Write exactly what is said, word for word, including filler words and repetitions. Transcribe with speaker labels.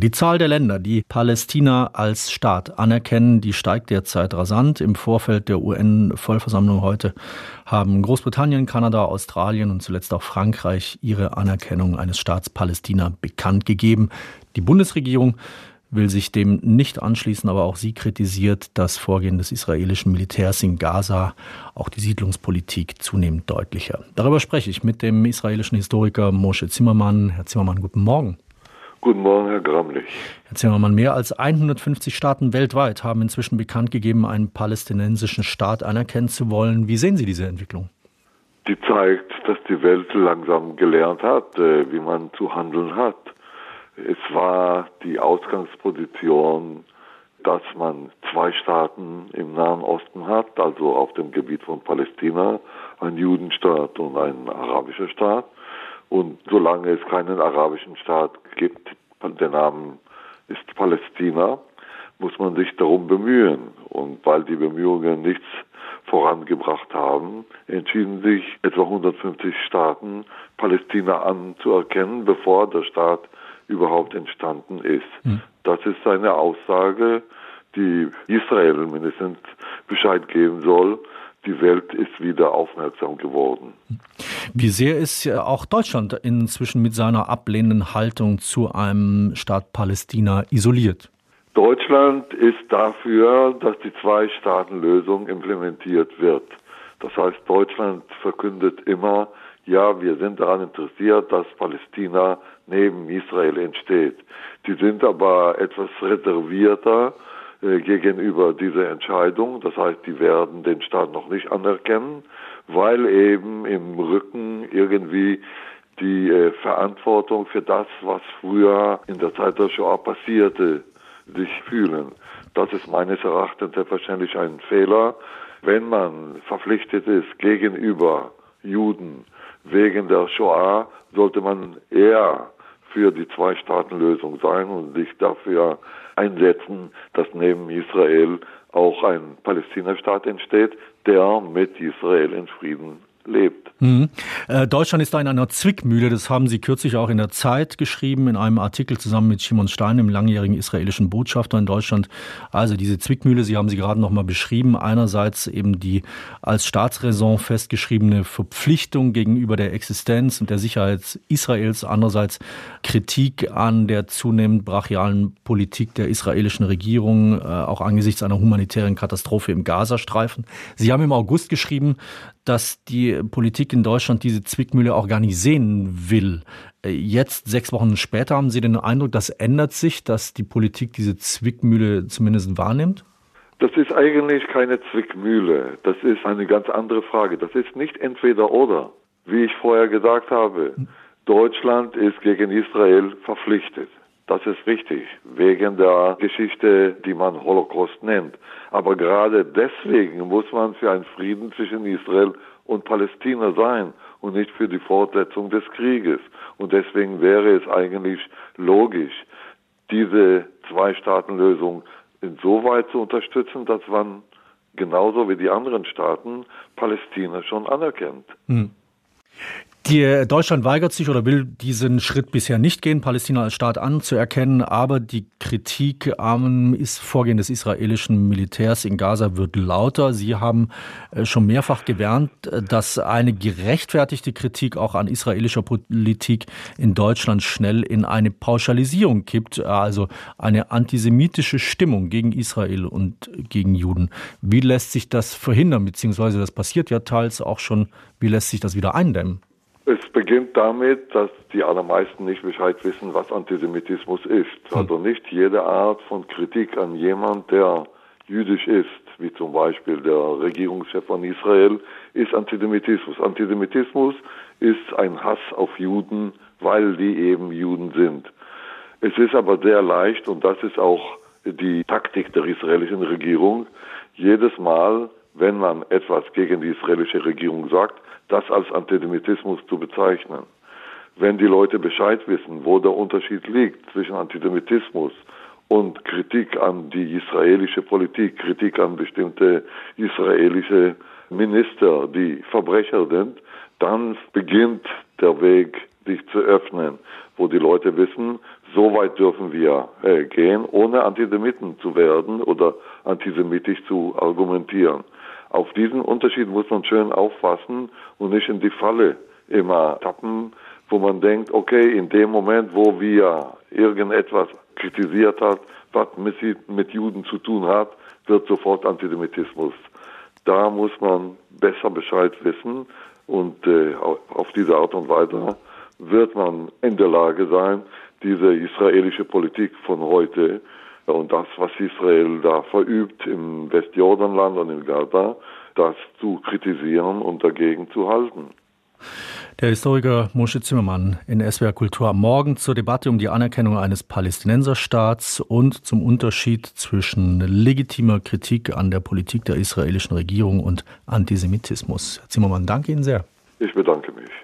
Speaker 1: Die Zahl der Länder, die Palästina als Staat anerkennen, die steigt derzeit rasant. Im Vorfeld der U N-Vollversammlung heute haben Großbritannien, Kanada, Australien und zuletzt auch Frankreich ihre Anerkennung eines Staats Palästina bekannt gegeben. Die Bundesregierung will sich dem nicht anschließen, aber auch sie kritisiert das Vorgehen des israelischen Militärs in Gaza, auch die Siedlungspolitik zunehmend deutlicher. Darüber spreche ich mit dem israelischen Historiker Moshe Zimmermann. Herr Zimmermann, guten Morgen.
Speaker 2: Guten Morgen, Herr Gramlich.
Speaker 1: Herr Zimmermann, mehr als hundertfünfzig Staaten weltweit haben inzwischen bekannt gegeben, einen palästinensischen Staat anerkennen zu wollen. Wie sehen Sie diese Entwicklung?
Speaker 2: Die zeigt, dass die Welt langsam gelernt hat, wie man zu handeln hat. Es war die Ausgangsposition, dass man zwei Staaten im Nahen Osten hat, also auf dem Gebiet von Palästina, ein Judenstaat und ein arabischer Staat. Und solange es keinen arabischen Staat gibt, der Name ist Palästina, muss man sich darum bemühen. Und weil die Bemühungen nichts vorangebracht haben, entschieden sich etwa hundertfünfzig Staaten, Palästina anzuerkennen, bevor der Staat überhaupt entstanden ist. Hm. Das ist eine Aussage, die Israel mindestens Bescheid geben soll. Die Welt ist wieder aufmerksam geworden.
Speaker 1: Wie sehr ist auch Deutschland inzwischen mit seiner ablehnenden Haltung zu einem Staat Palästina isoliert?
Speaker 2: Deutschland ist dafür, dass die Zwei-Staaten-Lösung implementiert wird. Das heißt, Deutschland verkündet immer, ja, wir sind daran interessiert, dass Palästina neben Israel entsteht. Die sind aber etwas reservierter äh, gegenüber dieser Entscheidung. Das heißt, die werden den Staat noch nicht anerkennen, weil eben im Rücken irgendwie die äh, Verantwortung für das, was früher in der Zeit der Shoah passierte, sich fühlen. Das ist meines Erachtens selbstverständlich ein Fehler. Wenn man verpflichtet ist gegenüber Juden wegen der Shoah, sollte man eher für die Zwei-Staaten-Lösung sein und sich dafür einsetzen, dass neben Israel auch ein Palästina-Staat entsteht, der mit Israel in Frieden lebt.
Speaker 1: Mhm. Äh, Deutschland ist da in einer Zwickmühle, das haben Sie kürzlich auch in der Zeit geschrieben, in einem Artikel zusammen mit Shimon Stein, dem langjährigen israelischen Botschafter in Deutschland. Also diese Zwickmühle, Sie haben sie gerade noch mal beschrieben, einerseits eben die als Staatsräson festgeschriebene Verpflichtung gegenüber der Existenz und der Sicherheit Israels, andererseits Kritik an der zunehmend brachialen Politik der israelischen Regierung, äh, auch angesichts einer humanitären Katastrophe im Gazastreifen. Sie haben im August geschrieben, dass die Politik in Deutschland diese Zwickmühle auch gar nicht sehen will. Jetzt, sechs Wochen später, haben Sie den Eindruck, das ändert sich, dass die Politik diese Zwickmühle zumindest wahrnimmt?
Speaker 2: Das ist eigentlich keine Zwickmühle. Das ist eine ganz andere Frage. Das ist nicht entweder oder. Wie ich vorher gesagt habe, Deutschland ist gegen Israel verpflichtet. Das ist richtig, wegen der Geschichte, die man Holocaust nennt. Aber gerade deswegen muss man für einen Frieden zwischen Israel und Palästina sein und nicht für die Fortsetzung des Krieges. Und deswegen wäre es eigentlich logisch, diese Zwei-Staaten-Lösung insoweit zu unterstützen, dass man genauso wie die anderen Staaten Palästina schon anerkennt.
Speaker 1: Hm. Die Deutschland weigert sich oder will diesen Schritt bisher nicht gehen, Palästina als Staat anzuerkennen, aber die Kritik am Vorgehen des israelischen Militärs in Gaza wird lauter. Sie haben schon mehrfach gewarnt, dass eine gerechtfertigte Kritik auch an israelischer Politik in Deutschland schnell in eine Pauschalisierung kippt, also eine antisemitische Stimmung gegen Israel und gegen Juden. Wie lässt sich das verhindern, beziehungsweise das passiert ja teils auch schon, wie lässt sich das wieder eindämmen?
Speaker 2: Es beginnt damit, dass die allermeisten nicht Bescheid wissen, was Antisemitismus ist. Also nicht jede Art von Kritik an jemand, der jüdisch ist, wie zum Beispiel der Regierungschef von Israel, ist Antisemitismus. Antisemitismus ist ein Hass auf Juden, weil die eben Juden sind. Es ist aber sehr leicht, und das ist auch die Taktik der israelischen Regierung, jedes Mal, wenn man etwas gegen die israelische Regierung sagt, das als Antisemitismus zu bezeichnen. Wenn die Leute Bescheid wissen, wo der Unterschied liegt zwischen Antisemitismus und Kritik an die israelische Politik, Kritik an bestimmte israelische Minister, die Verbrecher sind, dann beginnt der Weg sich zu öffnen, wo die Leute wissen, so weit dürfen wir äh, gehen, ohne Antisemiten zu werden oder antisemitisch zu argumentieren. Auf diesen Unterschied muss man schön aufpassen und nicht in die Falle immer tappen, wo man denkt, okay, in dem Moment, wo wir irgendetwas kritisiert hat, was mit Juden zu tun hat, wird sofort Antisemitismus. Da muss man besser Bescheid wissen und äh, auf diese Art und Weise wird man in der Lage sein, diese israelische Politik von heute und das, was Israel da verübt im Westjordanland und in Gaza, das zu kritisieren und dagegen zu halten.
Speaker 1: Der Historiker Moshe Zimmermann in S W R Kultur am Morgen zur Debatte um die Anerkennung eines Palästinenserstaats und zum Unterschied zwischen legitimer Kritik an der Politik der israelischen Regierung und Antisemitismus. Herr Zimmermann, danke Ihnen sehr.
Speaker 2: Ich bedanke mich.